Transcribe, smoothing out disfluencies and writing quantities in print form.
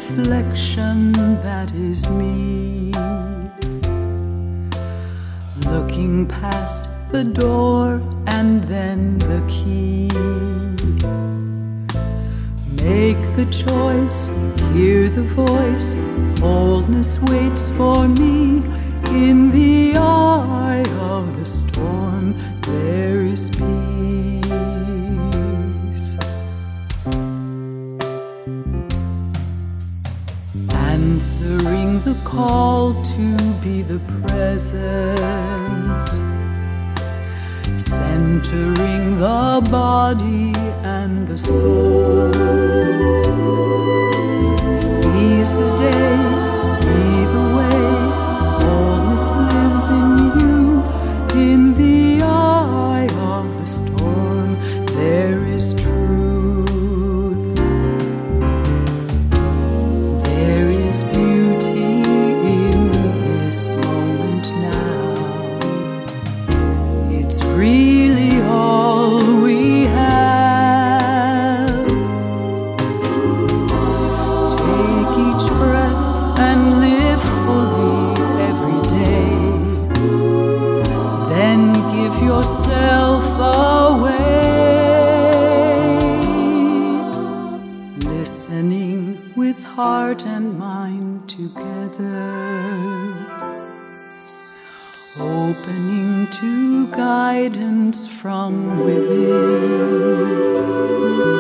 reflection that is me, looking past the door and then the key. Make the choice, hear the voice, boldness waits for me. In the eye of the storm there is peace. Answering the call to be the presence, centering the body and the soul. Seize the day, be the way, boldness lives in you. In the eye of the storm there is truth. There is beauty in this moment now. It's really all we have. Take each breath and live fully every day. Then give yourself away, listening with heart and mind together, opening to guidance from within.